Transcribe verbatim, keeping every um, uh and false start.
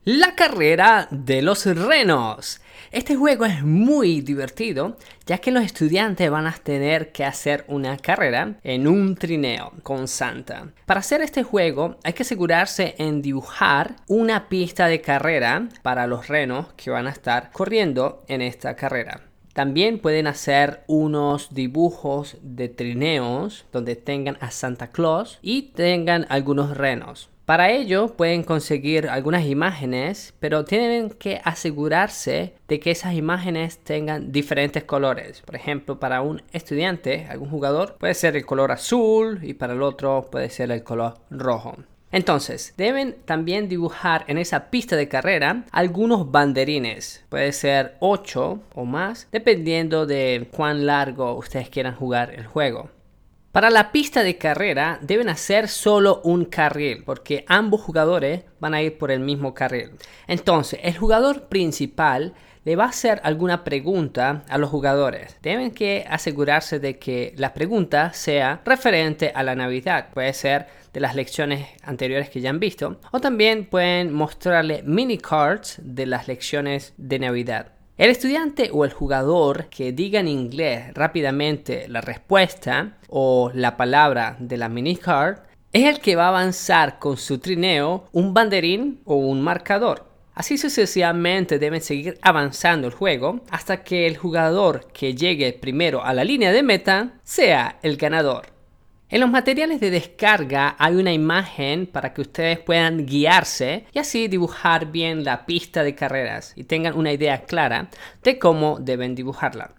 La carrera de los renos. Este juego es muy divertido, ya que los estudiantes van a tener que hacer una carrera en un trineo con Santa. Para hacer este juego hay que asegurarse en dibujar una pista de carrera para los renos que van a estar corriendo en esta carrera. También pueden hacer unos dibujos de trineos donde tengan a Santa Claus y tengan algunos renos. Para ello pueden conseguir algunas imágenes, pero tienen que asegurarse de que esas imágenes tengan diferentes colores. Por ejemplo, para un estudiante, algún jugador, puede ser el color azul y para el otro puede ser el color rojo. Entonces, deben también dibujar en esa pista de carrera algunos banderines. Puede ser ocho o más, dependiendo de cuán largo ustedes quieran jugar el juego. Para la pista de carrera deben hacer solo un carril, porque ambos jugadores van a ir por el mismo carril. Entonces, el jugador principal le va a hacer alguna pregunta a los jugadores. Deben que asegurarse de que la pregunta sea referente a la Navidad. Puede ser de las lecciones anteriores que ya han visto. O también pueden mostrarle mini cards de las lecciones de Navidad. El estudiante o el jugador que diga en inglés rápidamente la respuesta o la palabra de la minicard es el que va a avanzar con su trineo un banderín o un marcador. Así sucesivamente deben seguir avanzando el juego hasta que el jugador que llegue primero a la línea de meta sea el ganador. En los materiales de descarga hay una imagen para que ustedes puedan guiarse y así dibujar bien la pista de carreras y tengan una idea clara de cómo deben dibujarla.